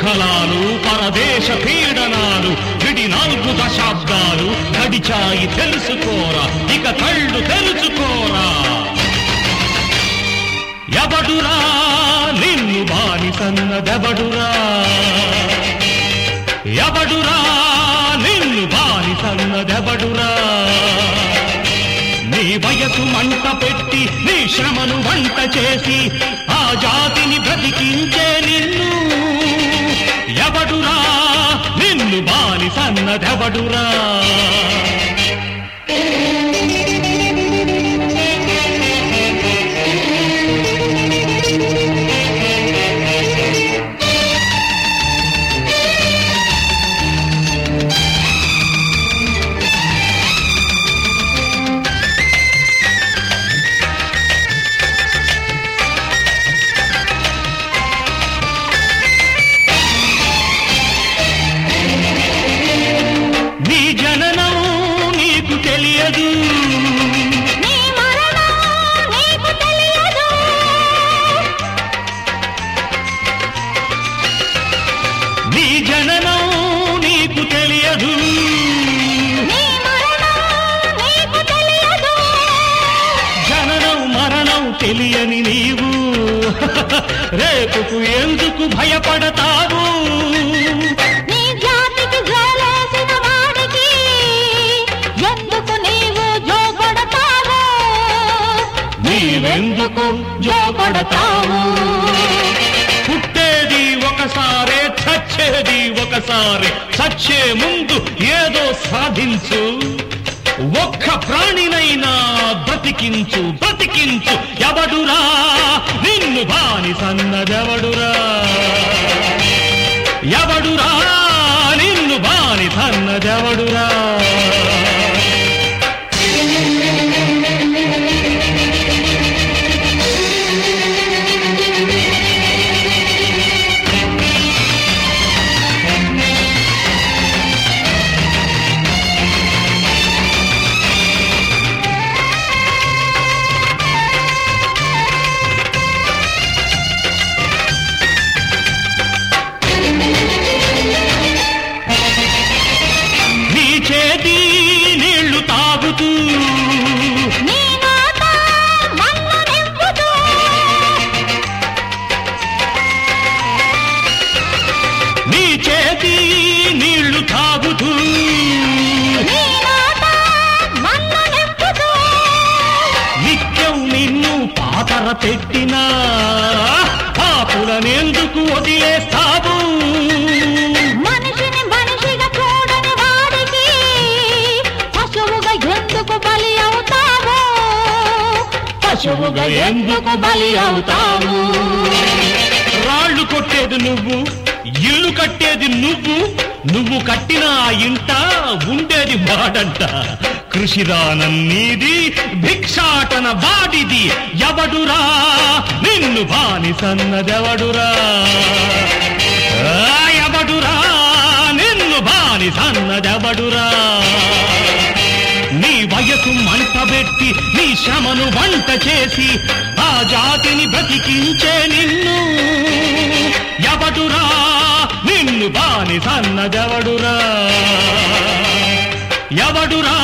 యుద్ధలాలు పరదేశ పీడనాలు విడి 4 దశాబ్దాలు గడిచాయి తెలుసుకోరా, ఇక కళ్ళు తెలుసుకోరా. ఎవడురా నిన్ను బానిసన్నదెవడురా, ఎవడురా నిన్ను బానిసన్నదెవడురా. నీ వయసు మంట పెట్టి నీ శ్రమను వంట చేసి ఆ జాతిని బ్రతికించే నిన్ను ఎవడురా నిన్ను బానిసన్నదెవడురా. తెలియదు నీ మరణం నీకు తెలియదు, నీ జననం నీకు తెలియదు, నీ మరణం నీకు తెలియదు. జననం మరణం తెలియని నీవు రేపుకు ఎందుకు భయపడతావు. నీ జాతికి జోలేసిన వాడికి ఎందుకు నీవు జోగొడతావు, నీవెందుకు జోపడతావు. పుట్టేది ఒకసారే చచ్చేది ఒకసారి, చచ్చే ముందు ఏదో సాధించు. ఒక్క ప్రాణినైనా బ్రతికించు బ్రతికించు. ఎవడురా నిన్ను బానిసన్నదెవడురా, ఎవడురా నిన్ను బానిసన్నదెవడురా. చేతి నీళ్లు తాగుతూ నీ నోట మన్ను నింపుతూ, నీ చేతి నీళ్లు తాగుతూ, నీ నోట మన్ను నింపుతూ, నిత్యం నిన్ను పాతర పెట్టినా పాపులనెందుకు వదిలేస్తావు. మనిషిని మనిషిగా చూడని వాడికి పశువుగా ఎందుకు బలి అవుతావు, పశువుగా ఎందుకు బలి అవుతావు. రాళ్ళు కొట్టేది నువ్వు, ఇల్లు కట్టేది నువ్వు, నువ్వు కట్టిన ఆ ఇంట ఉండేది వాడంట. కృషిదానం నీది, భిక్షాటన వాడిది. ఎవడురా నిన్ను బానిసన్నదెవడురా, ఎవడురా నిన్ను బానిసన్నదెవడురా. నీ వయసు మంటబెట్టి నీ శ్రమను వంట చేసి ఆ జాతిని బ్రతికించే నిన్ను ఎవడురా నిన్ను బానిసన్నదెవడురా, ఎవడురా